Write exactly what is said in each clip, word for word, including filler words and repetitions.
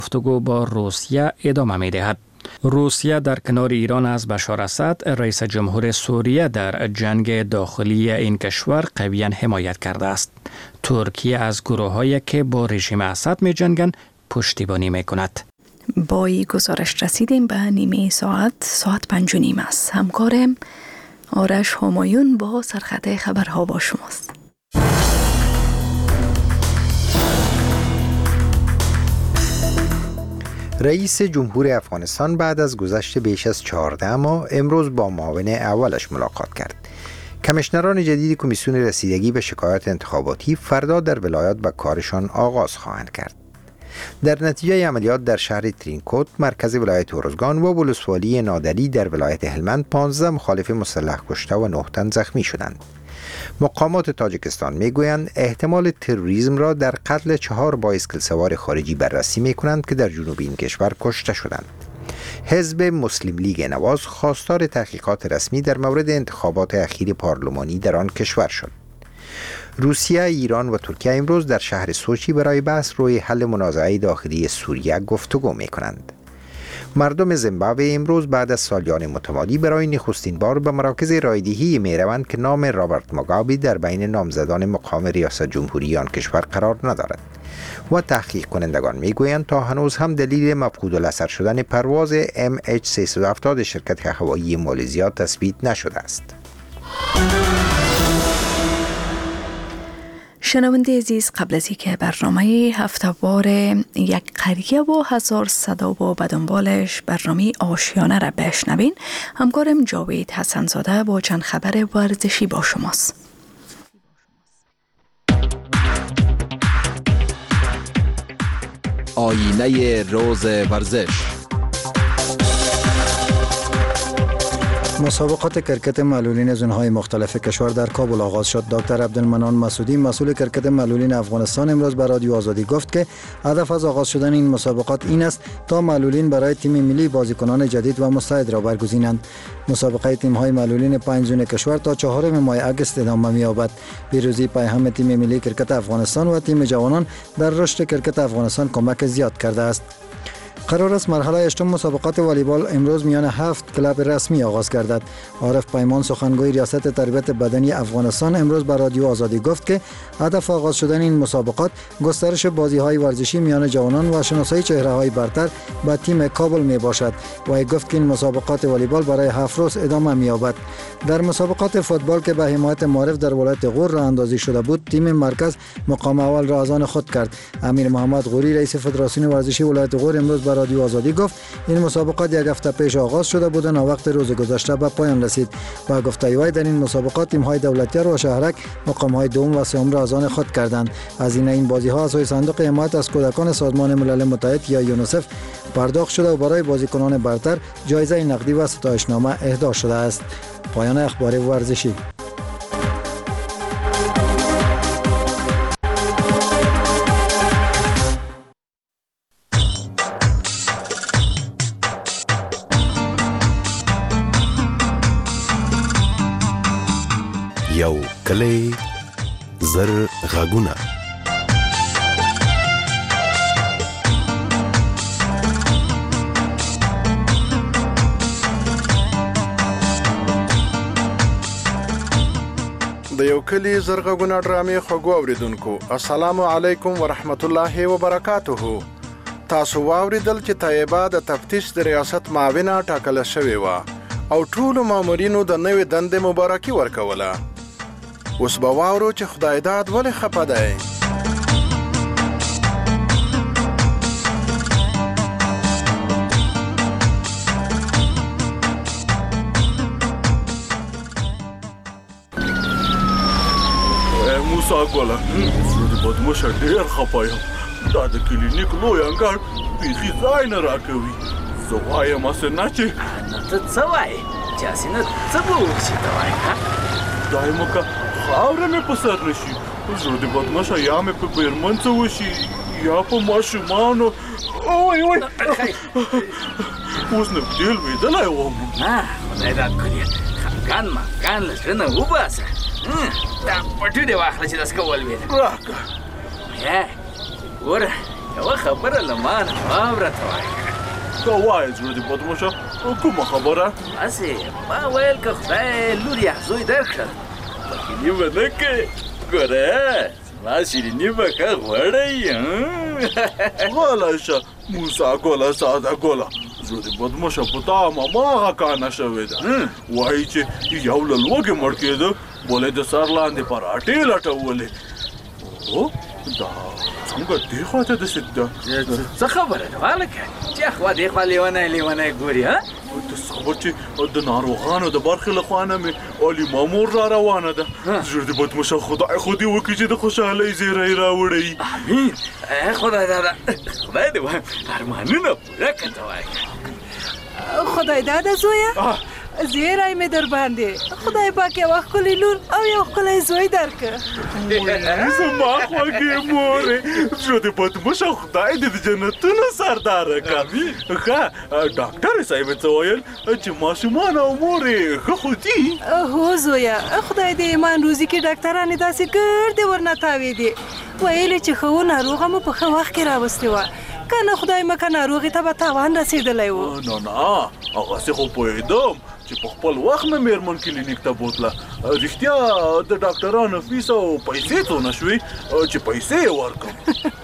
گفتگو با روسیه ادامه می دهد. روسیه در کنار ایران از بشار اسد رئیس جمهور سوریه در جنگ داخلی این کشور قویاً حمایت کرده است. ترکیه از گروه‌هایی که با رژیم اسد می جنگند پشتیبانی می کند. با این گزارش رسیدیم به نیمه ساعت ساعت پنج و نیم است. همکارم آرش همایون با سرخط خبرها با شماست. رئیس جمهور افغانستان بعد از گذشت بیش از چهارده ماه امروز با معاون اولش ملاقات کرد. کمیشنران جدید کمیسیون رسیدگی به شکایات انتخاباتی فردا در ولایات به کارشان آغاز خواهند کرد. در نتیجه عملیات در شهر ترینکوت مرکز ولایت ارزگان و ولسوالی نادری در ولایت هلمند پانزده مخالف مسلح کشته و نه تن زخمی شدند. مقامات تاجیکستان میگویند احتمال تروریسم را در قتل چهار بایسکل سوار خارجی بررسی میکنند که در جنوب این کشور کشته شدند. حزب مسلم لیگ نواز خواستار تحقیقات رسمی در مورد انتخابات اخیر پارلمانی در آن کشور شد. روسیه، ایران و ترکیه امروز در شهر سوچی برای بحث روی حل منازعه داخلی سوریه گفتگو میکنند. مردم زیمبابوه امروز بعد از سالیان متمادی برای نخستین بار به مراکز رایدهی می روند که نام رابرت موگابی در بین نامزدان مقام ریاست جمهوری آن کشور قرار ندارد و تحقیق کنندگان می گویند تا هنوز هم دلیل مفقود الاثر شدن پرواز ام اچ سیصد و هفتاد شرکت هوایی مالزیا تثبیت نشده است. شنونده عزیز، قبل از اینکه برنامه هفته‌وار یک قریه و هزار صدا و به دنبالش برنامه آشیانه را بشنوین، همکارم جاوید حسنزاده با چند خبر ورزشی با شماست. آینه روز ورزش. مسابقات کرکت معلولین زونهای مختلف کشور در کابل آغاز شد. دکتر عبدالمنان مسعودی مسئول کرکت معلولین افغانستان امروز به رادیو آزادی گفت که هدف از آغاز شدن این مسابقات این است تا معلولین برای تیم ملی بازیکنان جدید و مستعد را برگزینند. مسابقه تیم‌های معلولین پنج زون کشور تا چهارم ماه اگست ادامه می‌یابد. پیروزی پیهم تیم ملی کرکت افغانستان و تیم جوانان در رشد کرکت افغانستان کمک زیاد کرده است. قرار است مرحله هشتم مسابقات والیبال امروز میان هفت کلاب رسمی آغاز گردد. عارف پیمان سخنگوی ریاست تربیت بدنی افغانستان امروز به رادیو آزادی گفت که هدف آغاز شدن این مسابقات گسترش بازی‌های ورزشی میان جوانان و شناسایی چهره‌های برتر به تیم کابل می باشد و گفت که این مسابقات والیبال برای هفت روز ادامه می‌یابد. در مسابقات فوتبال که به حمایت معرف در ولایت غور راه اندازی شده بود، تیم مرکز مقام اول را از آن خود کرد. امیر محمد غوری رئیس فدراسیون ورزشی ولایت غور امروز به رادیو آزادی گفت این مسابقات یک هفته پیش آغاز شده بودند و وقت روز گذشته به پایان رسید. با گفته وی در این مسابقات تیم‌های دولتیار و شهرک مقام‌های دوم و سوم را از آن خود کردند. از این این بازی‌ها از صندوق حمایت از کودکان سازمان ملل متحد یا یونیسف پرداخت شده و برای بازیکنان برتر جایزه نقدی و ستایشنامه اهدا شده است. پایان اخبار ورزشی. یو کلی زر غگونه د یو کلی زرغونه ډرامې خوږو اوریدونکو السلام علیکم ورحمت الله وبرکاته. تاسو واوریدل چې طیبه د تفتیش د ریاست معاونه ټاکله شوې وه او ټولو مامورینو د نوې دندې مبارکي ورکوله. اوس به واورو چې خدای داد ولې خفه دی. موسی ګله زه د بدمشه ډېر خفه یم. دا د کلینیک لوی انګړ بیخي ځای نه راکوي. زه وایم هسې نه چې نو ته څه وایې چې هسې نه څه به وکړي ته وایې خدای مو که خاوره مې په سر نه شي. زه د بدمشه یا مې په بیرمن څه وشي یا په ماشومانو. اوی اوی اوس نږدې لوېدلی وم. خدای داد کړي خفګان مفګان له زړه نه وباسه. دا پټي دې واخله چې داسې کول وې راکړه. یا ګوره یوه خبره له ما نه واوره ته وایه که وایه زړه دې بدمشه کومه خبره هسې ما ویل که خدای لور یا زوی درکړه پکې به نه کوې ګوره زما شیریني به که غوړی غلی شه موسی ګله ساده ګله زړه دې بدمشه په تا هماغه کانه شوې ده وایي چې یو له لوږې مړ کېده بل یې د سر لاندې پراټې لټولې او دا څنګه دې خواته داسې ده څه خبره ده هلکه چې خوا دې خوا لیونی لیونی ګوري ها ته صبر چې د ناروغانو د برخې له خوا نه مې علیمه مور را روانه ده زړه دې بدمشه خدای خو دې وکړي چې د خوشحالۍ زیری راوړی امین خدای دادا خدای دې ارمانونه پوره کړه ته وایه خدای دادا زویه زیری مې در باندې خدای پاک یو ښکلی لور او یو ښکلی زوی درکړه زما خوږې مورې زړه دې بدمشه خدای دې د جنتونو سرداره کړه ښه ډاکټرې صاحبې څه ویل چې ماشومان او مورې ښه خو دي هو زویه خدای دې ایمان روزي کې ډاکټرانې داسې ګردې ورنه تاوېدې ویلې چې ښه و ناروغه مو په ښه وخت کې راوستې وه که نه خدای مکه ناروغې ته به تاوان رسېدلی و نه نه هغسې خو پوهېدم چې په خپل وخت مې مېرمن کلینیک ته بوتله رښتیا د ډاکټرانو فیس او پیسې څونه شوې چې پیسې یې ورکړم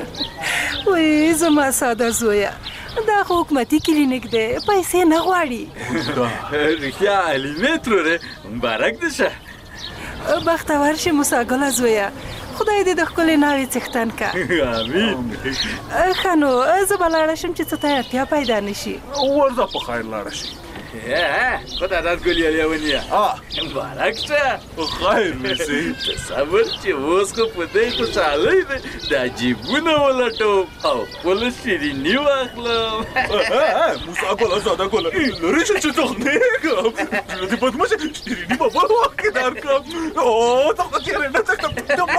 وی زما ساده زویه دا خو حکومتي کلینیک دی پیسې نه غواړي رښتیا علمې ترورې مبارک دې شه بختور شې موسی ګله زویه خدای دې د ښکلې ناوې څښتن که امین ښه نو زه به لاړه شم چې څه ته اړتیا پیدا نه شي ورځه په خیر لاړه شي خدای داد ګل یا لیونیه مبارک شه خیر وسې تصور چې اوس خو په دې خوشحالۍ دی دا جیبونه ولټوم او خپله شیریني واخلم موسی ګله ساده ګله لرې شه چې تخنېږم زړه دې بدمشه شیریني به بل وخت کې درکړم او دغه چېرې نه تکړم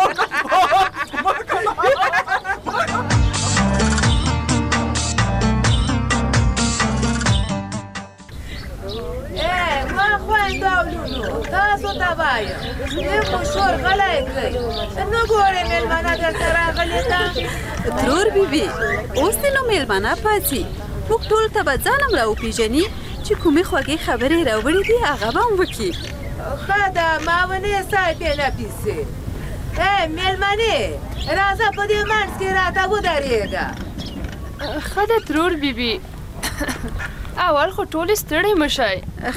ما خویندو او لونو تاسو ته وایم دې خو شور غلی کړئ نه ګورې مېلمانه درته راغلې ده ترور بیبي اوس دې نو مېلمانه پاڅي موږ ټول ته به ځانم راوپېژني چې کومې خوږې خبرې راوړې دي هغه به هم وکړي ښه ده ماونې صاحبې نفیسې ای مېلمنې راځه په دې منځ کې راته ودرېږه ښه ده ترور بیبي اول خو ټولې ستړې مه شئ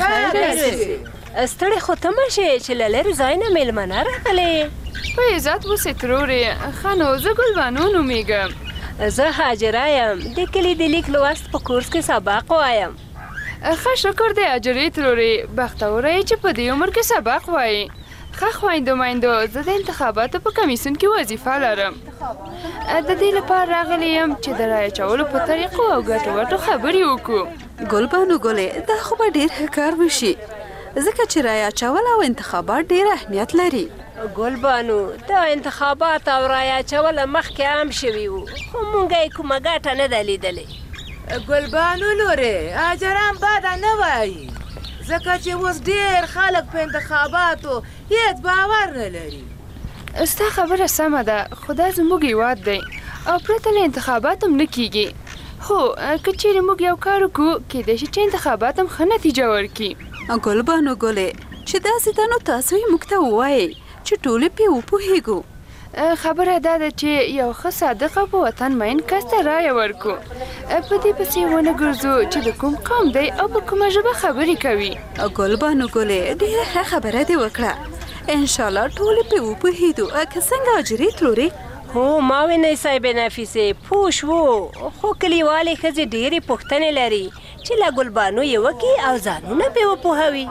ستړې خو ته مه شې چې له لرې ځای نه مېلمانه راغلې په عزت اوسې ترورې ښه نو زه ګلبانو نومېږم زه هاجره یم د کلي د لیک لوست په کورس کې سبق وایم ښه شکر دی هاجرې ترورې بختوره یې چې په دې عمر کې سبق وایي ښه خویندو میندو زه د انتخاباتو په کمیسیون کې وظیفه لرم د دې لپاره راغلی یم چې د رایې اچولو په طریقو او ګټو وټو خبرې وکړو ګلبانو ګلې دا خو به ډېر ښه کار وشي ځکه چې رایې اچول او انتخابات ډېر اهمیت لري ګلبانو دا انتخابات او رایې اچول مخکې عام شوي وو خو مونږ یې کومه ګټه نه ده لیدلې ګلبانو لورې هاجران بده نه وایي ځکه چې اوس ډېر خلک په انتخاباتو هېڅ باور نه لري ستا خبره سمه ده خو دا زموږ هېواد دی او پرته له انتخابات هم نه کیږي هو که چیرې موږ یو کار وکړو کیدای شي چې انتخابات هم ښه نتیجه ورکړي ګلبانو ګلې چې داسې ده نو تاسو یې موږ ته ووایئ چې ټولې پرې وپوهېږو خبره دا ده چې یو ښه صادق او په وطن مین کس ته رایه ورکړو په دې پسې ونه ګرځو چې د کوم قوم دی او په کومه ژبه خبرې کوي ګلبانو ګلې ډېره ښه خبره دې وکړه انشاءالله ټولې پرې وپوهېدو که څنګه هاجرې تلورې هو ما وینئ صاحبې نفیسې پوه شوو خو کلیوالې ښځې ډېرې پوښتنې لري چې له ګلبانو یې وکړي او ځانونه پرې وپوهوي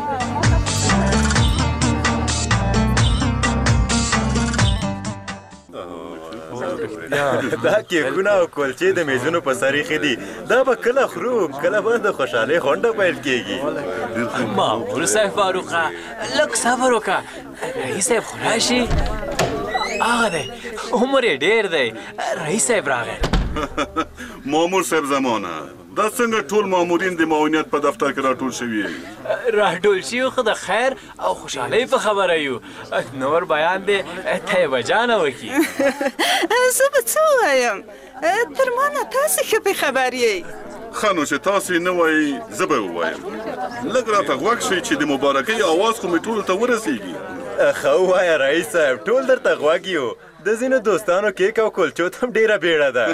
دا کیکونه او کلچې د میزونو په سر ایښي دي دا به کله خورو کله به د خوشحالۍ غونډه پیل کېږي مامور صاحب فاروقه لږ صبر وکړه رئیس صاحب خو راشي هغه دی عمر یې ډېر دی رئیس صاحب راغی مامور صاحب زمانه دا څنګه ټول مامورین د معاونیت په دفتر کې راټول شوي راټول شوي خو د خیر او خوشحالۍ په خبره یو نور بیان دی طیبه جانه وکړي زه به څه ووایم تر ما نه تاسې ښه پې خبر یې. ښه نو چې تاسې نه وایي زه به ووایم. لږ راته غوږ شئ چې د مبارکۍ اواز خو مې ټولو ته ورسېږي. ښه ووایه رئیس صاحب، ټول درته غوږ یو. د ځینو دوستانو کیک او کلچو ته هم ډېره بیړه ده.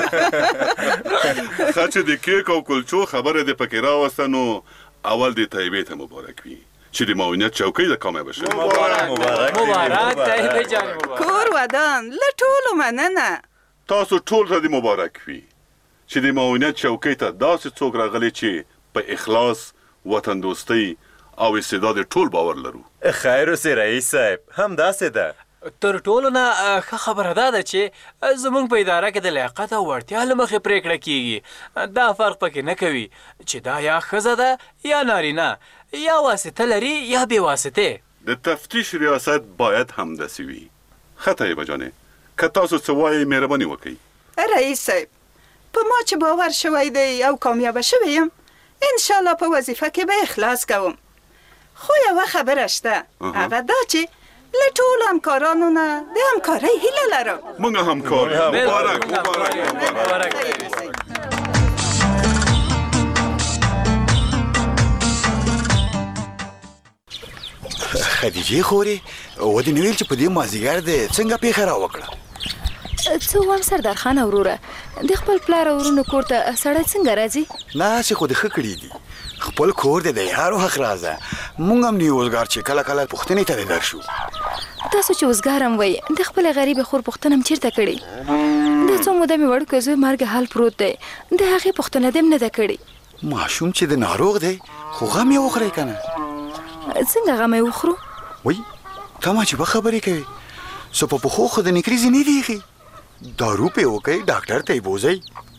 ښه چې د کیک او کلچو خبره دې پکې راوسته، نو اول دې طیبې ته مبارک وي چې د معاونیت چوکۍ د کامیابه شوې. مبارک مبارک مبارک طیبې جان مبارک. کور ودان له ټولو مننه. تاسو ټول ته دې مبارک وي چې د معاونیت چوکۍ ته داسې څوک راغلی چې په اخلاص، وطن دوستۍ او استعداد ټول باور لرو. خیر اوسې رئیس صاحب، همداسې ده. تر ټولو نه ښه خبره دا ده چې زموږ په اداره کې د لیاقت او وړتیا له مخې پرېکړه کیږي. دا فرق پکې نه کوي چې دا یا ښځه ده یا نارینه، یا واسطه لري یا بې واسطې. د تفتیش ریاست باید همداسې وي. ښه طیبه جانې، که تاسو څه وایئ مهرباني وکړئ. رئیس صاحب، په ما چې باور شوی دی او کامیابه شوی یم، انشاءالله په وظیفه کې به اخلاص کوم. خو یوه خبره شته، هغه دا چې له ټولو همکارانو نه د همکارۍ هیله لرم. موږ همکار یو. مبارک مبارک مبارک. خدیجې خورې، ودې نه ویل چې په دې مازدیګر دې څنګه پېښه راوکړه؟ څه وایم سردار خان وروره، د خپل پلار او ورونو کور ته سړی څنګه راځي؟ نه چې خو دې ښه کړي دي. خپل کور دې د یارو حق رازه. مونږ هم نه یو اوزګار چې کله کله پوښتنې ته دې درشو. تاسو چې اوزګار هم وایي، د خپلې غریبې خور پوښتنه هم چېرته کړې؟ دا څو موده مې وړوکی زوی مرګ حال پروت دی، د هغې پوښتنه دې هم نه ده کړې. ماشوم چې د ناروغ دی، خو غم یې وخورئ که نه؟ څنګه غم یې وخورو؟ وایي ته ما چې به خبرې کوې، څه په پښو خو د نکریزې نه دي ایښي. دارو پې وکئ، ډاکټر ته یې بوځئ.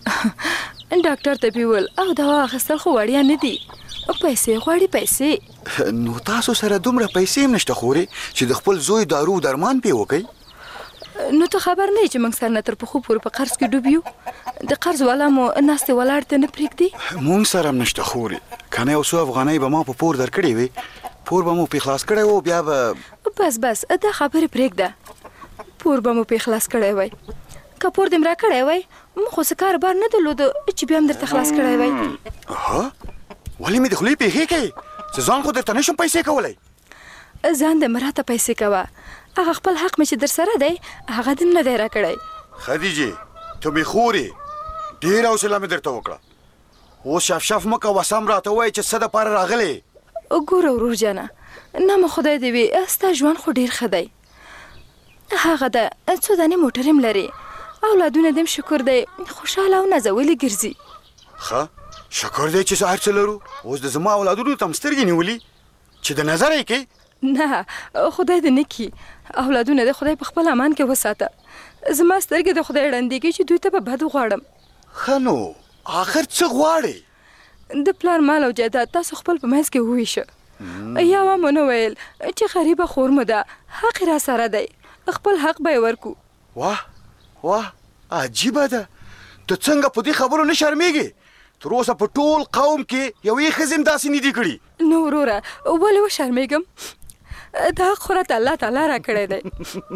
ډاکټر ته بیول او دوا اخیستل خو وړیا نه دي، پیسې غواړي پیسې. نو تاسو سره دومره پیسې هم نشته خورې چې د خپل زوی دارو درمان پې وکئ؟ نو ته خبر نه یې چې موږ سر نه تر پښو پورې په قرض کې ډوب یو؟ د قرض والا مو ناستې ولاړ ته نه پرېږدي؟ مونږ سره هم نشته خورې، که نه یو څو افغانۍ به ما په پور درکړې وې، پور به مو پې خلاص کړی و، بیا به بس بس دا خبرې پرېږده. پور به مو پې خلاص کړی وی، که پور دې م را کړی وی، موږ خو څه کاروبار نه درلودو چې بیا هم درته خلاص کړی وی. ها ولې مې د خولې پېښې کوې چې ځان خو درته نشم پیسې کولی؟ ځان دې مراته پیسې کوه، هغه خپل حق مې چې در سره دی هغه دې نه دی راکړی. خدیجې ته مې خورې، ډېره حوصله مې درته وکړه. اوس شف شف مه کوه، سم راته ووایه چې څه دپاره راغلې. ګوره ورور جانه، نه مو خدای دې وي، ستا ژوند خو ډېر ښه دی. هغه ده څو دانې موټر هم لري، اولادونه دې هم شکر دی خوشحاله او نازولي ګرځي. ښه شکر دی چې هر څه لرو. اوس د زما اولادونو ته هم سترګې نیولي چې د نظر یې کوي؟ نه خدای دې نه کړي، اولادونه دې خدای په خپل امان کې وساته. زما سترګې د خدای ړندېږي چې دوی ته به بد وغواړم. ښه نو آخر څه غواړې؟ د پلار مال او جایداد تاسو خپل په منځ کې وویشه. یا مو نه ویل چې غریبه خور مو ده، حق را سره دی، خپل حق به یې ورکو. واه واه عجیبه ده، ته څنګه په دې خبرو نه شرمېږې؟ تر اوسه په ټول قوم کې یوې ښځې هم داسې نه دي کړي. نو وروره ولې وشرمېږم؟ دا حق خو راته الله تعالی را کړی دی.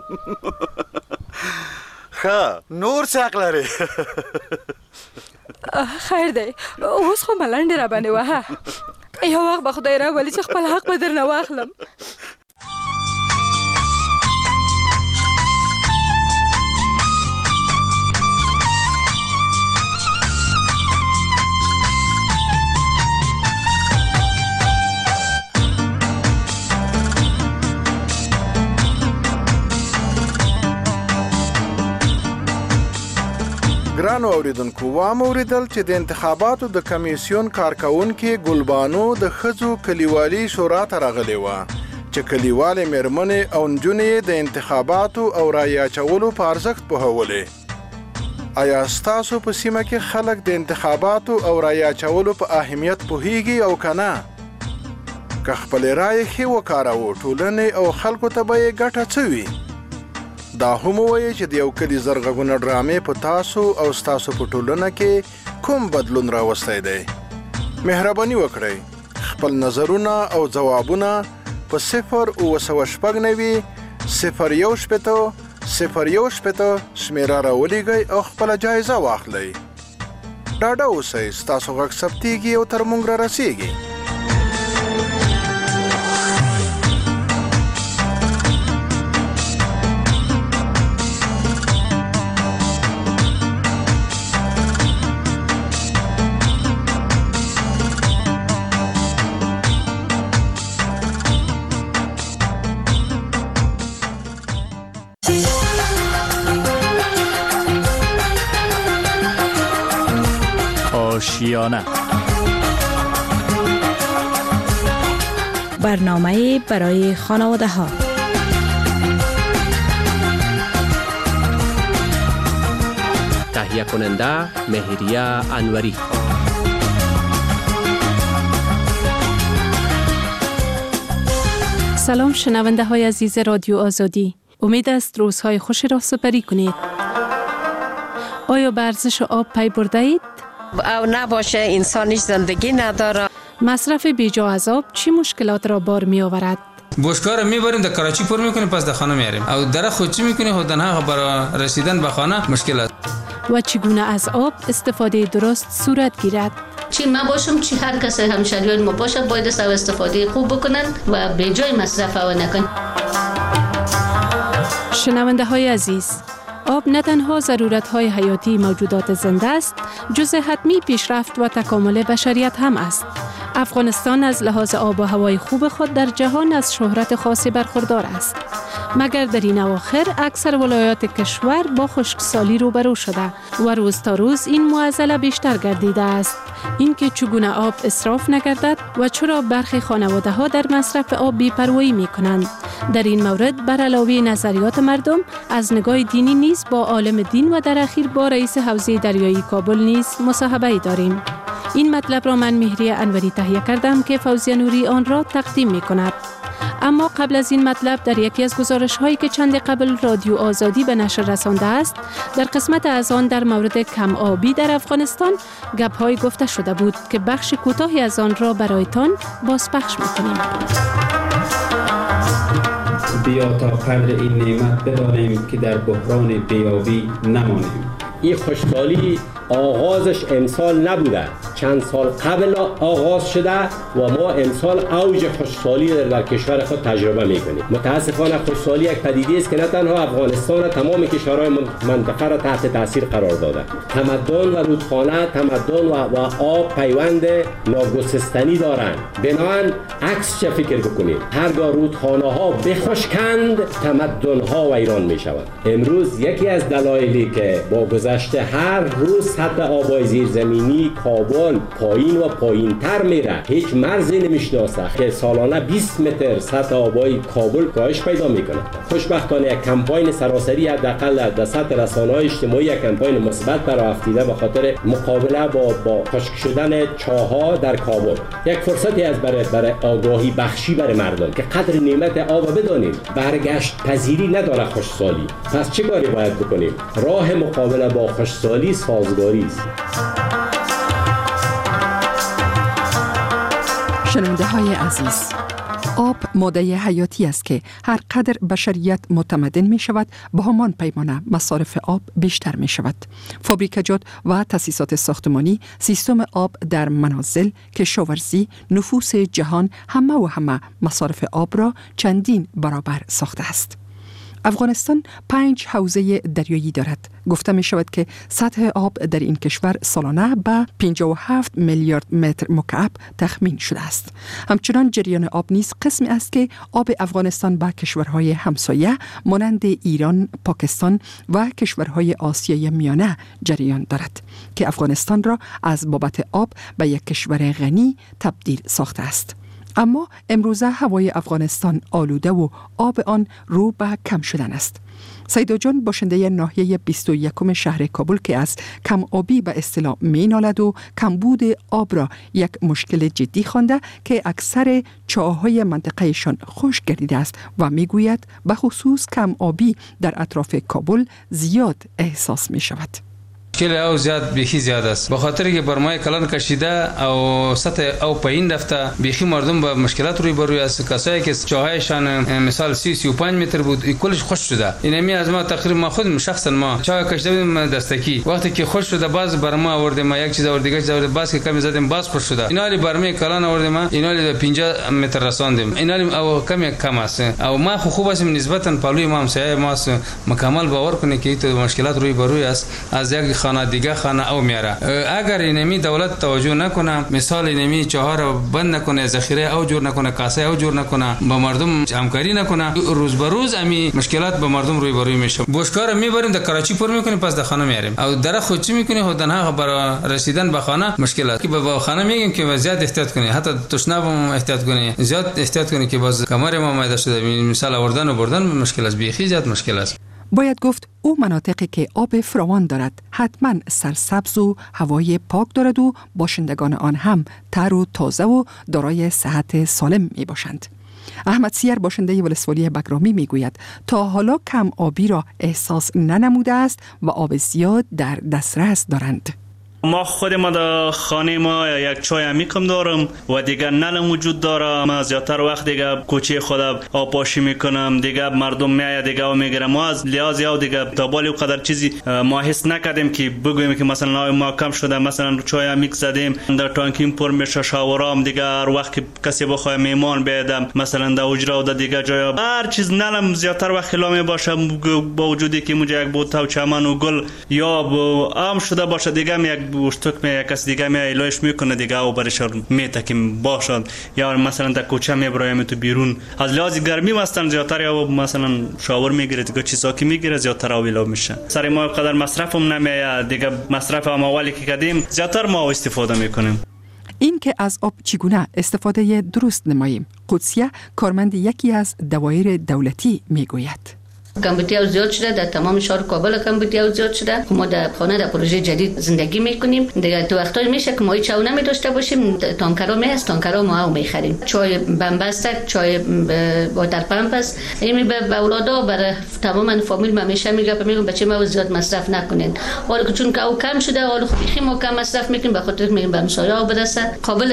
ښه نور څه حق لرې؟ خیر دی، اوس خو ملنډې را باندې وهه، یو وخت به خدای راولي چې خپل حق به درنه واخلم. ګرانو اوریدونکو، وام اوریدل چې د انتخاباتو د کمیسیون کارکونکي ګلبانو د ښځو کلیوالي شورا ته راغلې وه چې کلیوالې مېرمنې او نجونې د انتخاباتو او رایې اچولو په ارزښت پوهولې. آیا ستاسو په سیمه کې خلک د انتخاباتو او رایې اچولو په اهمیت پوهیږي او که نه؟ که خپلې رایې ښې وکاروو، ټولنې او خلکو ته به یې ګټه څه وي؟ دا هم ووایي چې د یو کلي زرغږونه ډرامې په تاسو او ستاسو په ټولنه کې کوم بدلون راوستی دی؟ مهرباني وکړئ خپل نظرونه او ځوابونه په صفر اوه سوه شپږ نوي صفر یو شپېته صفر یو شپېته شمیره راولیږئ او خپله جایزه واخلئ. ډاډه اوسئ ستاسو غږ ثبتېږي او تر موږ را رسېږي. آشیانه برنامه برای خانواده ها. تهیه کننده مهریه انوری. سلام شنونده های عزیز رادیو آزادی. امید است روزهای خوش را سپری کنید. آیا به ارزش آب پی برده اید؟ او نباشه انسانش زندگی نداره. مصرف بیجا از آب چی مشکلات را بار می آورد؟ بشکار میبریم در کراچی پر میکنیم پس در خانه میاریم او در خود چی میکنیم خود دنها برای رسیدن به خانه مشکلات. و چگونه از آب استفاده درست صورت گیرد؟ چی ما باشم چی هر کس همشریان ما باشد باید از استفاده خوب بکنن و به جای مصرف آب نکن. شنونده های عزیز، آب نه تنها ضرورت های حیاتی موجودات زنده است، جزء حتمی پیشرفت و تکامل بشریت هم است. افغانستان از لحاظ آب و هوای خوب خود در جهان از شهرت خاصی برخوردار است. مگر در این اواخر اکثر ولایات کشور با خشکسالی روبرو شده و روز تا روز این معضله بیشتر گردیده است. اینکه چگونه آب اسراف نگردد و چرا برخی خانواده ها در مصرف آب بی‌پروایی می کنند. در این مورد بر علاوه نظریات مردم از نگاه دینی نیز با عالم دین و در اخیر با رئیس حوزه دریایی کابل نیز مصاحبه داریم. این مطلب را من مهریه انوری تهیه کردم که فوزیه نوری آن را تقدیم می کند. اما قبل از این مطلب در یکی از گزارش هایی که چند قبل رادیو آزادی به نشر رسانده است، در قسمت از آن در مورد کم آبی در افغانستان گپ های گفته شده بود که بخش کوتاهی از آن را برایتان بازپخش می‌کنیم. بیا تا قدر این نعمت بدانیم که در بحران بیابی نمانیم. این خوشحالی آغازش امسال نبوده، چند سال قبل آغاز شده و ما امسال اوج خوشحالی در کشور خود تجربه میکنیم. متاسفانه خوشحالی یک پدیده است که نه تنها افغانستان، تمام کشورهای منطقه را تحت تاثیر قرار داده. تمدن و رودخانه، تمدن و, و آب پیوند ناگسستنی دارند. بنابراین عکس چه فکر بکنید، هرگاه رودخانه ها بخشکند تمدن ها ویران میشوند. امروز یکی از دلایلی که با گذشت هر روز سطح آبای زیرزمینی کابل پایین و پایین تر میره، هیچ مرزی نمیشناسه که سالانه بیست متر سطح آبای کابل کاهش پیدا میکنه. خوشبختانه یک کمپاین سراسری حداقل در سطح رسانه‌های اجتماعی یک کمپاین مثبت برآورده افتیده به خاطر مقابله با با خشک شدن چاه‌ها در کابل. یک فرصتی از برای برای آگاهی بخشی برای مردم که قدر نعمت آب بدانیم. برگشت پذیری نداره خشکسالی. پس چه کاری باید بکنیم؟ راه مقابله با خشکسالی سازگاری است. شنونده های عزیز، آب ماده حیاتی است که هر قدر بشریت متمدن می شود به همان پیمانه مصارف آب بیشتر می شود. فابریکجات و تأسیسات ساختمانی، سیستم آب در منازل، کشاورزی، نفوس جهان همه و همه مصارف آب را چندین برابر ساخته است. افغانستان پنج حوزه دریایی دارد. گفته می شود که سطح آب در این کشور سالانه به پنجاه و هفت میلیارد متر مکعب تخمین شده است. همچنان جریان آب نیز قسمی است که آب افغانستان به کشورهای همسایه مانند ایران، پاکستان و کشورهای آسیای میانه جریان دارد که افغانستان را از بابت آب به یک کشور غنی تبدیل ساخته است. اما امروزه هوای افغانستان آلوده و آب آن رو به کم شدن است. سیدا جان باشنده ناحیه بیست و یکم شهر کابل که از کم آبی به اصطلاح می نالد و کمبود آب را یک مشکل جدی خوانده که اکثر چاه‌های منطقهشان خشک گردیده است و می گوید به خصوص کم آبی در اطراف کابل زیاد احساس می شود. مشکل او زیاد بیخی زیاد است، به خاطر که برمای کلان کشیده او سطح او پایین رفته، بیخی مردم با مشکلات روی بروی است. کسایی که چاهایشان مثال سی سی و پنج متر بود کلش خوش شده. اینمی از ما تقریبا ما خود شخصا ما چاه کشیده بودیم دستکی، وقتی که خوش شده باز برما آوردیم ما یک چیز آورد دیگه چیز آورد، باز که کمی زدیم باز خوش شده. اینا لی برمای کلان آوردیم ما اینا لی پنجاه متر رساندیم، اینا لی او کمی کم است. او ما خو خوب هستیم نسبتا پلوی ما همسایه ما مکمل باور کنه که این مشکلات روی بروی است از یک خانه دیگه خانه او میاره. اگر اینمی دولت توجه نکنه، مثال اینمی چهار بند نکنه، ذخیره او جور نکنه، کاسه او جور نکنه، با مردم همکاری نکنه، روز به روز امی مشکلات به مردم روی بروی میشه. بوشکار میبریم در کراچی پر میکنیم پس در خانه میاریم او در خود چی میکنه خودنها برای رسیدن به خانه مشکلات که به خانه میگیم که زیاد احتیاط کنی، حتی تشنه هم احتیاط کنی، زیاد احتیاط کنی که باز کمر ما مایده شده. مثال آوردن و بردن مشکل است، بیخی زیاد مشکل است. باید گفت او مناطقی که آب فراوان دارد حتما سرسبز و هوای پاک دارد و باشندگان آن هم تر و تازه و دارای صحت سالم می باشند. احمد سیر باشنده ولسوالی بگرامی می گوید تا حالا کم آبی را احساس ننموده است و آب زیاد در دسترس دارند. ما خود ما در خانه ما یک چای همی کم دارم و دیگه نل وجود داره. ما زیادتر وقت دیگه کوچه خودم آب پاشی میکنم، دیگه مردم میاد دیگه و میگیره. ما از لحاظ یا دیگه تابالی و قدر چیزی ما حس نکردیم که بگویم که مثلا ما کم شده، مثلا چای همی زدیم در تانکیم پر میشه، شاورام دیگه هر وقت که کسی بخواد میمان بیادم مثلا در اجرا و در دیگه جای هر چیز نلم زیادتر وقت خلا باشه، با وجودی که موجه یک بوته و چمن و گل یا عام شده باشه دیگه یک بوشتک می کسی دیگه می ایلاش میکنه دیگه او برش میتکیم باشد، یا مثلا در کوچه میبرایم تو بیرون از لحاظ گرمی مستن زیادتر یا مثلا شاور میگیره دیگه چیزا که میگیره زیادتر اویلا میشه. سر ما قدر مصرفم نمیاد دیگه، مصرف هم اولی که کردیم زیادتر ما استفاده میکنیم. این که از آب چگونه استفاده درست نماییم، قدسیه کارمند یکی از دوایر دولتی میگوید. کمبودیا زیاد شده، در تمام شهر کابل کمبودیا زیاد شده. ما در خانه در پروژه جدید زندگی میکنیم دیگه. تو وقتایی میشه که ما چای نمی داشته باشیم، تانکرها می هست، تانکرها ما او میخریم. چای بنبسته، چای واتر پمپ است. این به اولادا برای تمام فامیل ما میشه میگم میگم بچه ما زیاد مصرف نکنین. حالا که چون که او کم شده، حالا خیلی ما کم مصرف میکنیم به خاطر میگیم به مسایه او برسه. قابل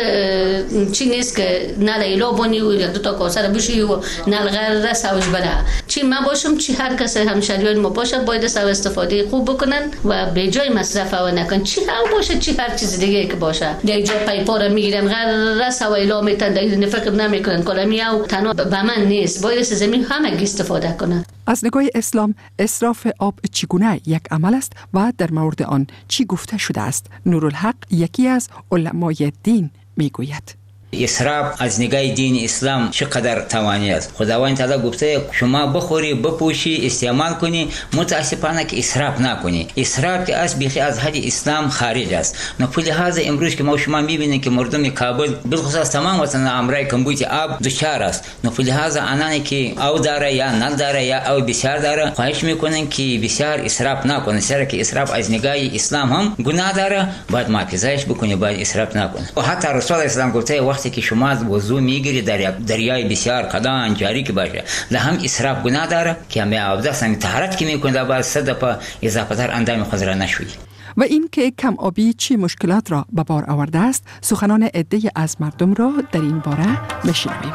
چی نیست که نل ایلا بونی و یک دو تا کاسه رو بشی و نل غیر رسوش بره. چی ما باشم چی هر کس همشریان ما باشه باید از استفاده خوب بکنن و به جای مصرف او نکن. چی هم باشه چی هر چیز دیگه که باشه در جا پایپا رو میگیرن غیر رس و ایلا میتن در فکر نمیکنن کلامی او تنها به من نیست، باید از زمین همه استفاده کنن. از نگاه اسلام اسراف آب چگونه یک عمل است و در مورد آن چی گفته شده است؟ نورالحق یکی از علمای دین میگوید اسراف از نگاه دین اسلام چقدر توانی است. خداوند تعالی گفته شما بخوری، بپوشی، استعمال کنی، متاسفانه که اسراف نکنی. اسراف که از بیخی از حد اسلام خارج است. نه په لحاظ امروز که ما شما میبینید که مردم کابل بالخصوص تمام وطن امرای کمبودی آب دچار است. نه په لحاظ آنانی که او داره یا نل داره یا او بسیار داره، خواهش میکنن که بسیار اسراف نکنه. چرا که اسراف از نگاه اسلام هم گناه داره، باید محافظتش بکنی، باید اسراف نکنه. و حتی رسول اسلام گفته وقتی که شما وضو میگیری در دریای بسیار قدان جاری که باشه، لهم اسراف گناه داره که همه آبدست هم طهارت که میکنه باید صد دفعه اضافه تر اندام خود را نشوی. و این که کم آبی چی مشکلات را به بار آورده است، سخنان عده از مردم را در این باره بشنویم.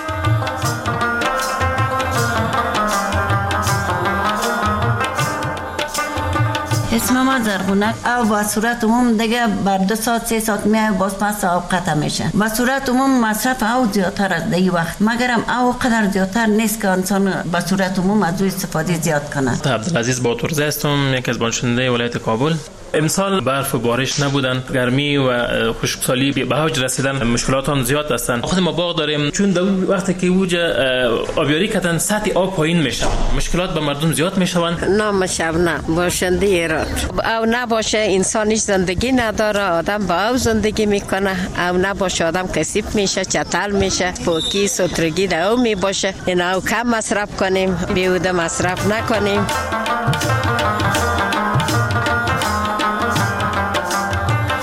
اسم ما زرغونه. او با صورت عموم دیگه بر دو ساعت سه ساعت میای باز پس آب قطع میشه. با صورت عموم مصرف او زیادتر از دی وقت، مگرم او قدر زیادتر نیست که انسان با صورت عموم از او استفاده زیاد کنه. عبدالعزیز باتورزه هستم، یکی از باشنده ولایت کابل. امسال برف و بارش نبودن، گرمی و خشکسالی به اوج رسیدن، مشکلات آن زیاد هستند. خود ما باغ داریم، چون در وقتی که اوج آبیاری کردن سطح آب پایین میشه، مشکلات به مردم زیاد میشوند. نام شبنه باشنده ایران. او نباشه انسانش زندگی نداره، آدم با او زندگی میکنه. او نباشه آدم کسیب میشه، چتل میشه، پاکی سترگی در او میباشه. این او کم مصرف کنیم، بیهوده مصرف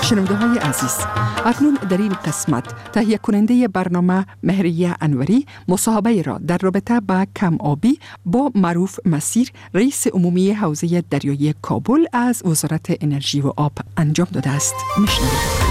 شنونده های عزیز، اکنون در این قسمت تهیه کننده برنامه مهریه انوری مصاحبه را در رابطه با کم آبی با معروف مسیر رئیس عمومی حوزه دریایی کابل از وزارت انرژی و آب انجام داده است. میشنوید.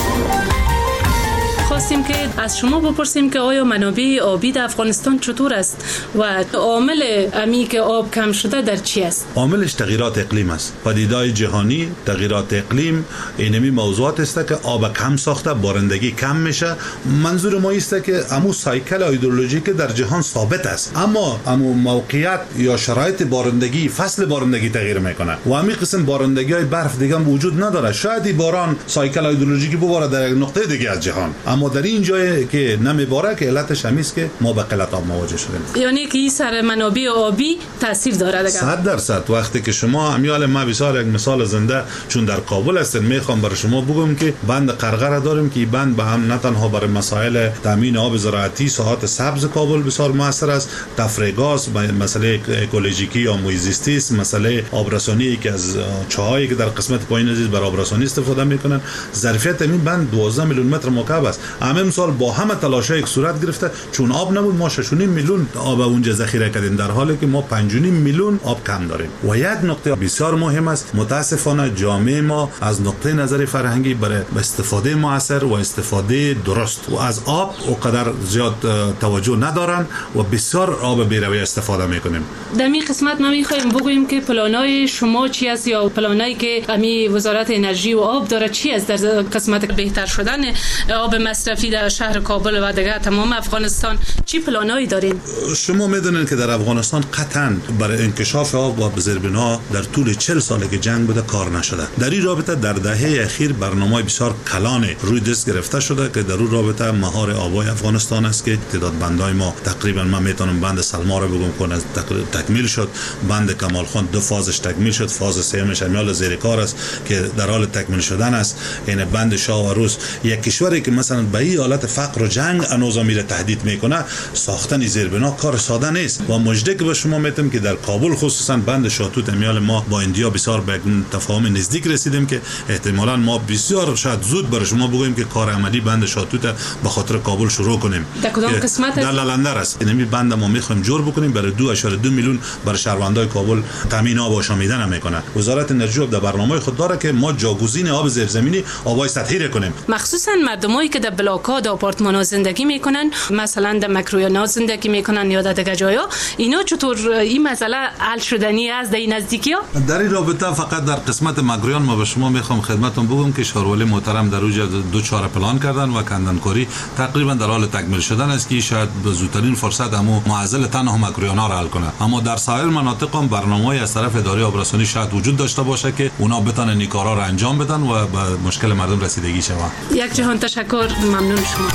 خواستیم که از شما بپرسیم که آیا منابع آبی در افغانستان چطور است و عامل امی که آب کم شده در چی است؟ عاملش تغییرات اقلیم است. پدیدهای جهانی، تغییرات اقلیم، اینمی موضوعات است که آب کم ساخته، بارندگی کم میشه. منظور ما است که امو سایکل ایدئولوژیک در جهان ثابت است، اما امو موقعیت یا شرایط بارندگی، فصل بارندگی تغییر میکنه و امی قسم بارندگی های برف دیگه وجود نداره. شاید باران سایکل ایدئولوژیکی بباره در یک نقطه دیگه از جهان، اما در این جایی که نمیباره که علتش همین است که ما به قلت آب مواجه شدیم. یعنی که این سر منابع آبی تاثیر داره دیگه. صد درصد. وقتی که شما امیال ما بسیار یک مثال زنده چون در کابل هستین میخوام برای شما بگم که بند قرقره داریم که بند به هم نه تنها برای مسائل تامین آب زراعتی ساحات سبز کابل بسیار موثر است، تفریح گاز، مسئله اکولوژیکی یا محیط زیستی است، مسئله آبرسانی که از چاهایی که در قسمت پایین عزیز برای آبرسانی استفاده میکنن. ظرفیت این بند دوازده میلیون متر مکعب است. همین سال با همه تلاش‌های صورت گرفته چون آب نبود ما شش و نیم میلیون آب اونجا ذخیره کردیم، در حالی که ما پنج و نیم میلیون آب کم داریم. و یک نکته بسیار مهم است، متاسفانه جامعه ما از نقطه نظر فرهنگی برای استفاده موثر و استفاده درست و از آب اونقدر زیاد توجه ندارن و بسیار آب بی‌رویه استفاده میکنیم. در این قسمت ما می‌خوایم بگوییم که پلانای شما چی است یا پلانایی که امی وزارت انرژی و آب داره چی است در قسمت بهتر شدن آب مصرفی در شهر کابل و دیگه تمام افغانستان؟ چی پلانایی دارین؟ شما میدونین که در افغانستان قطعاً برای انکشاف آب و زیربنا در طول چهل ساله که جنگ بوده کار نشده. در این رابطه در دهه اخیر برنامه‌های بسیار کلان روی دست گرفته شده که در اون رابطه مهار آبای افغانستان است که تعداد بندای ما تقریبا من میتونم بند سلما رو بگم که از تکمیل شد، بند کمال خان دو فازش تکمیل شد، فاز سومش امیال زیر کار است که در حال تکمیل شدن است. این بند شاه و روس یک کشوری که مثلا به این حالت فقر و جنگ انوزا میره تهدید میکنه، ساختن زیربنا کار ساده نیست. و مژده که به شما میتونم که در کابل خصوصا بند شاتوت امیال ما با ایندیا بسیار به تفاهم نزدیک رسیدیم که احتمالاً ما بسیار شاید زود برای شما بگوییم که کار عملی بند شاتوت به خاطر کابل شروع کنیم. در کدام قسمت؟ در لالندر است. این بند ما میخوایم جور بکنیم برای دو اشاره دو میلیون برای شهروندای کابل تامین آب آشامیدن میکنه. وزارت انرژی در برنامه خود داره که ما جاگزین آب زیرزمینی آبای سطحی کنیم. مخصوصا مردمایی که در بلاک‌ها در آپارتمان‌ها زندگی میکنن، مثلا در مکرویانا زندگی میکنن یا در دیگر جایا، اینا چطور این مسئله حل شدنی است در این نزدیکی‌ها؟ در این رابطه فقط در قسمت مکرویان ما به شما میخوام خدمتتون بگم که شارولی محترم در اوج دو چهار پلان کردن و کندنکاری تقریبا در حال تکمیل شدن است که شاید به زودترین فرصت همو معضل تنها مکرویانا را حل کنه. اما در سایر مناطق هم برنامه‌ای از طرف اداره آبرسانی شاید وجود داشته باشه که اونا بتونن این کارا را انجام بدن و به مشکل مردم رسیدگی شود. یک جهان تشکر، ممنون شما.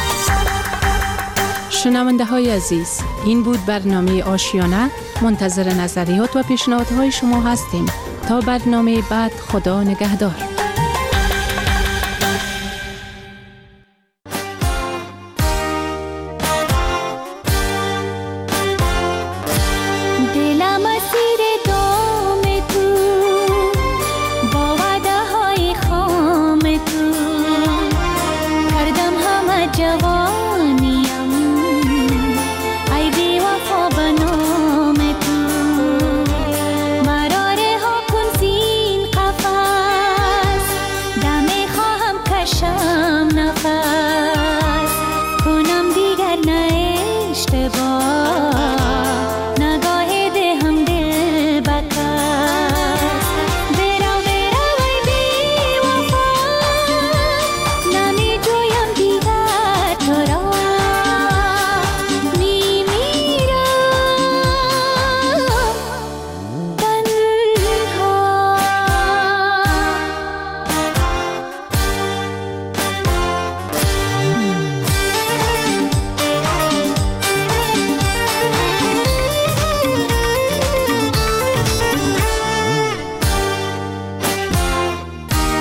شنونده های عزیز، این بود برنامه آشیانه. منتظر نظریات و پیشنهادهای شما هستیم. تا برنامه بعد، خدا نگهدار.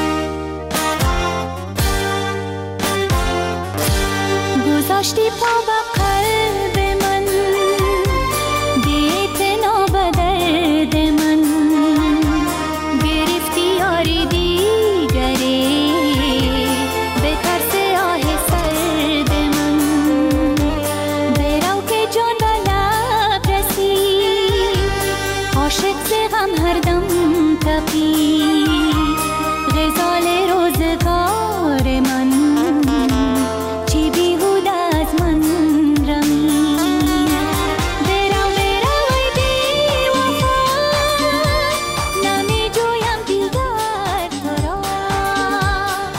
داشتی پا